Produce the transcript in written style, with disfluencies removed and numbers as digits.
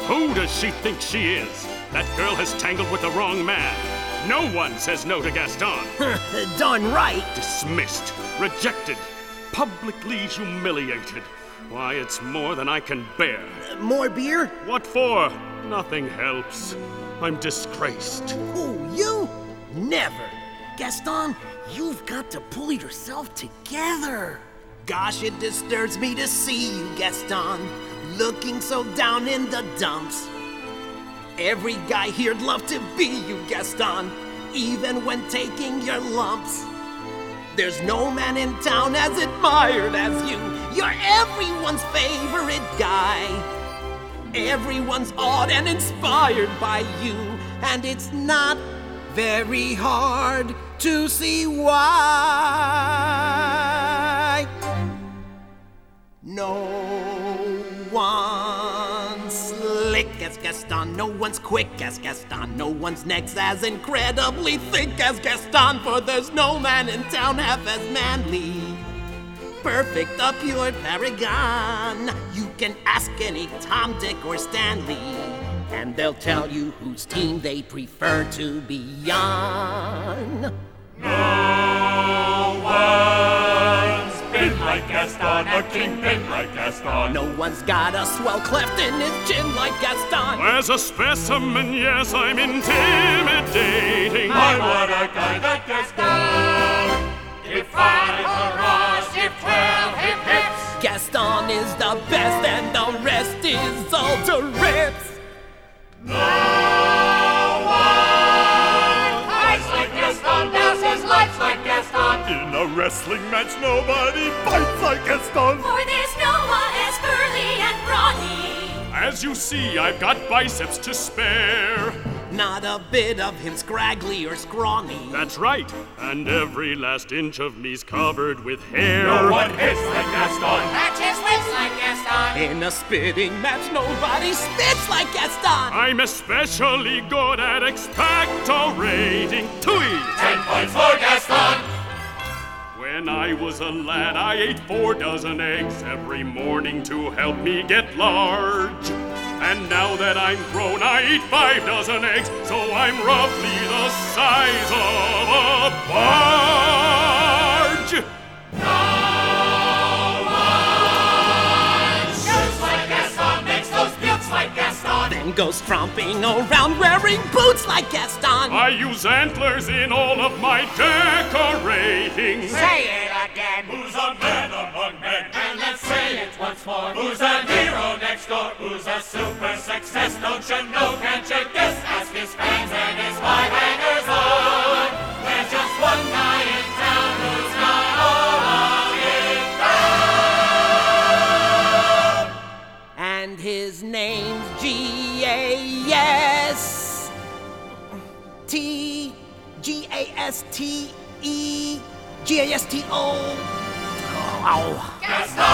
Who does she think she is? That girl has tangled with the wrong man. No one says no to Gaston. Darn right. Dismissed, rejected, publicly humiliated. Why, it's more than I can bear. More beer? What for? Nothing helps. I'm disgraced. Who, you? Never. Gaston, you've got to pull yourself together. Gosh, it disturbs me to see you, Gaston, looking so down in the dumps. Every guy here'd love to be you, Gaston, even when taking your lumps. There's no man in town as admired as you. You're everyone's favorite guy. Everyone's awed and inspired by you, and it's not very hard to see why. No one's slick as Gaston, no one's quick as Gaston, no one's neck's as incredibly thick as Gaston, for there's no man in town half as manly. Perfect, a pure paragon. You can ask any Tom, Dick, or Stanley, and they'll tell you whose team they prefer to be on. No one's been like Gaston, a kingpin like Gaston. No one's got a swell cleft in his chin like Gaston. As a specimen, yes, I'm intimidating. I want a guy that Gaston. Give 5 hurrahs, give 12 hip hips. Gaston is the best and the rest is all to rips. No one fights like Gaston, does his lights like Gaston. In a wrestling match, nobody fights like Gaston. For there's no one as burly and brawny. As you see, I've got biceps to spare. Not a bit of him scraggly or scrawny. That's right, and every last inch of me's covered with hair. No one hits like Gaston. Matches whips like Gaston. In a spitting match, nobody spits like Gaston. I'm especially good at expectorating. Tui! 10 points for Gaston. When I was a lad, I ate 4 dozen eggs every morning to help me get large. And now that I'm grown, I eat 5 dozen eggs, so I'm roughly the size of a barge. No one shoots like Gaston, makes those bukes like Gaston. Then goes tromping around wearing boots like Gaston. I use antlers in all of my decorating. Say it again. Who's a man among men? And let's say it once more. Who's a hero next door? Who's a super success? Don't you know? Can't you guess? Ask his fans and his five hangers on. There's just one guy in town who's got all of it down. And his name's G-A-S-T-E-G-A-S-T-O. Oh. Gaston!